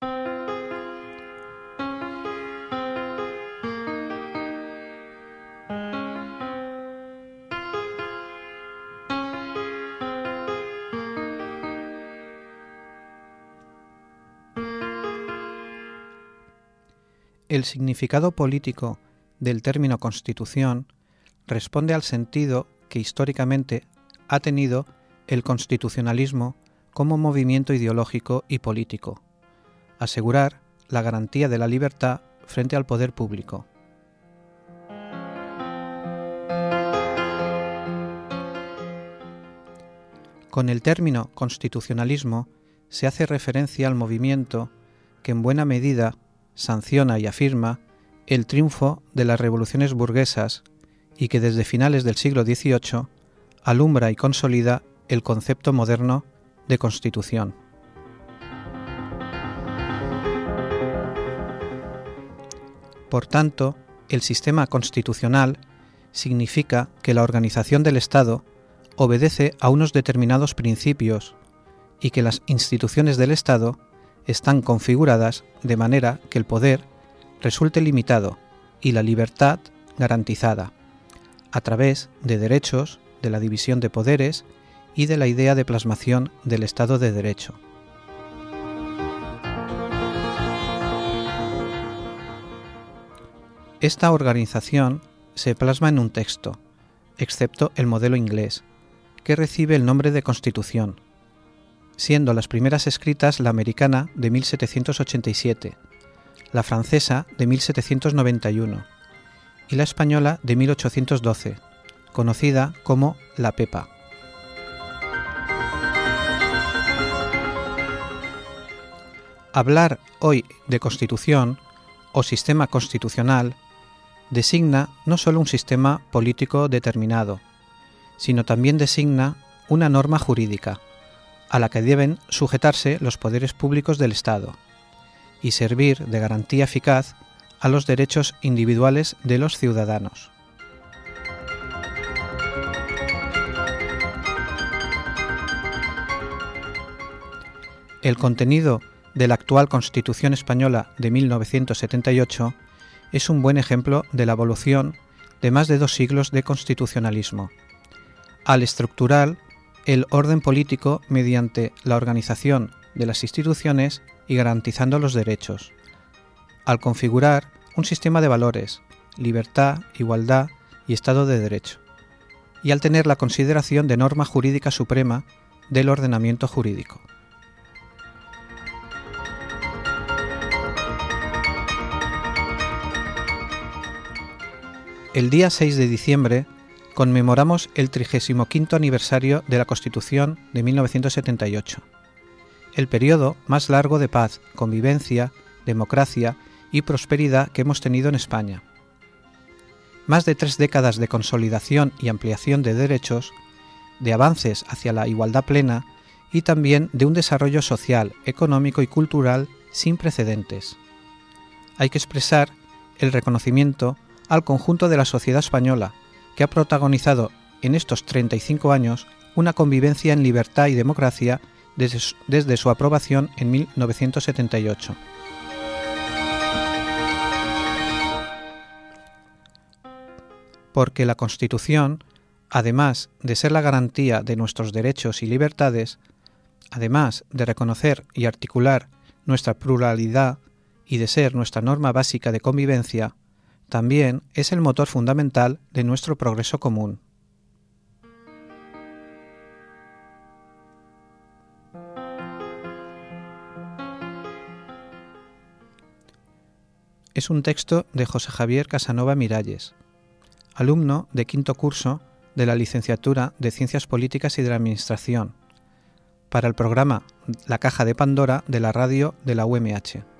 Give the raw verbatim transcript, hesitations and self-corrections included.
El significado político del término Constitución responde al sentido que históricamente ha tenido el constitucionalismo como movimiento ideológico y político: asegurar la garantía de la libertad frente al poder público. Con el término constitucionalismo se hace referencia al movimiento que en buena medida sanciona y afirma el triunfo de las revoluciones burguesas y que desde finales del siglo dieciocho alumbra y consolida el concepto moderno de Constitución. Por tanto, el sistema constitucional significa que la organización del Estado obedece a unos determinados principios y que las instituciones del Estado están configuradas de manera que el poder resulte limitado y la libertad garantizada, a través de derechos, de la división de poderes y de la idea de plasmación del Estado de Derecho. Esta organización se plasma en un texto, excepto el modelo inglés, que recibe el nombre de Constitución, siendo las primeras escritas la americana de mil setecientos ochenta y siete, la francesa de mil setecientos noventa y uno y la española de mil ochocientos doce, conocida como la Pepa. Hablar hoy de Constitución o sistema constitucional designa no solo un sistema político determinado, sino también designa una norma jurídica, a la que deben sujetarse los poderes públicos del Estado, y servir de garantía eficaz a los derechos individuales de los ciudadanos. El contenido de la actual Constitución española de mil novecientos setenta y ocho es un buen ejemplo de la evolución de más de dos siglos de constitucionalismo, al estructurar el orden político mediante la organización de las instituciones y garantizando los derechos, al configurar un sistema de valores, libertad, igualdad y Estado de Derecho, y al tener la consideración de norma jurídica suprema del ordenamiento jurídico. El día seis de diciembre conmemoramos el trigésimo quinto aniversario de la Constitución de mil novecientos setenta y ocho, el periodo más largo de paz, convivencia, democracia y prosperidad que hemos tenido en España. Más de tres décadas de consolidación y ampliación de derechos, de avances hacia la igualdad plena y también de un desarrollo social, económico y cultural sin precedentes. Hay que expresar el reconocimiento al conjunto de la sociedad española, que ha protagonizado en estos treinta y cinco años una convivencia en libertad y democracia desde su, desde su aprobación en mil novecientos setenta y ocho. Porque la Constitución, además de ser la garantía de nuestros derechos y libertades, además de reconocer y articular nuestra pluralidad y de ser nuestra norma básica de convivencia, también es el motor fundamental de nuestro progreso común. Es un texto de José Javier Casanova Miralles, alumno de quinto curso de la Licenciatura de Ciencias Políticas y de la Administración, para el programa La Caja de Pandora de la radio de la U M H.